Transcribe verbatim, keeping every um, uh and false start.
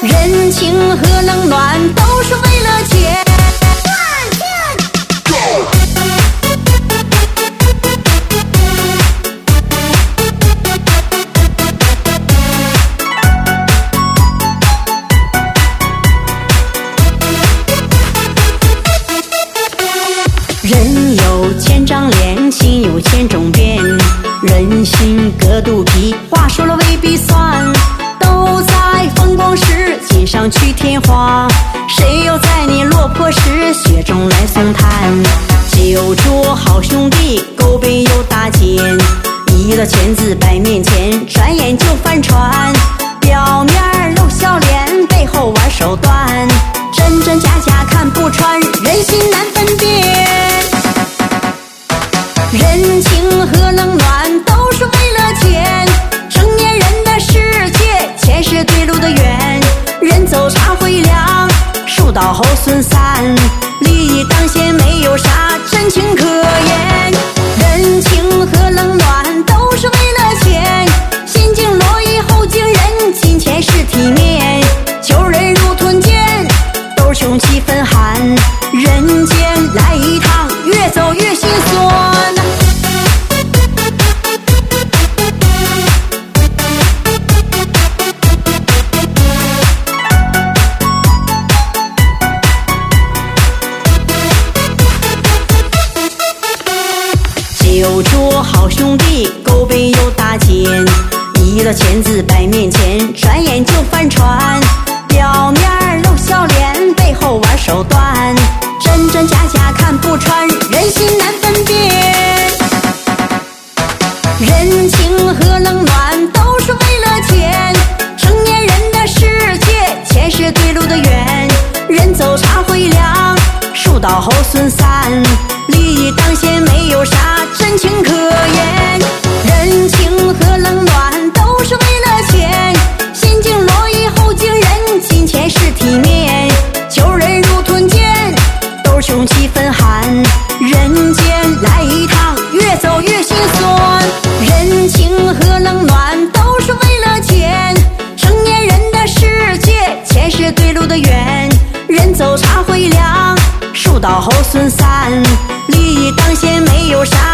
人情和冷暖都是为了钱。人有千张脸，心有千种变，人心隔肚皮，话说了未必算。都在风光时锦上去添花，谁又在你落魄时雪中来送炭？酒桌好兄弟，沟边有搭肩，一个钱字摆面前，转眼就翻船。表面露笑脸，背后玩手段，真真假假看不穿，人心难分辨。人情和冷暖都是为了钱，成年人的世界，钱是对路的缘。人走茶会凉，树倒后孙散，利益当先，没有啥真情可言。人情和冷暖都是为了钱，先敬罗衣后敬人，金钱是体面。求人如吞剑，斗凶气氛寒，人间来一趟，越走越心酸。酒桌好兄弟，沟边有搭肩，一个钱字摆面前，转眼就翻船。表面露笑脸，背后玩手段，真真假假看不穿，人心难分辨。人情和冷暖都是为了钱，成年人的世界，钱是对路的缘。人走茶会凉，树倒后孙散，利益当先，没有啥真情可言。人情和冷暖都是为了钱，先敬罗衣后敬人，金钱是体面。求人如吞剑，斗凶气氛寒，人间来一趟，越走越心酸。人情和冷暖都是为了钱，成年人的世界，钱是对路的缘。人走茶会凉，树倒后孙散，利益当先，没有啥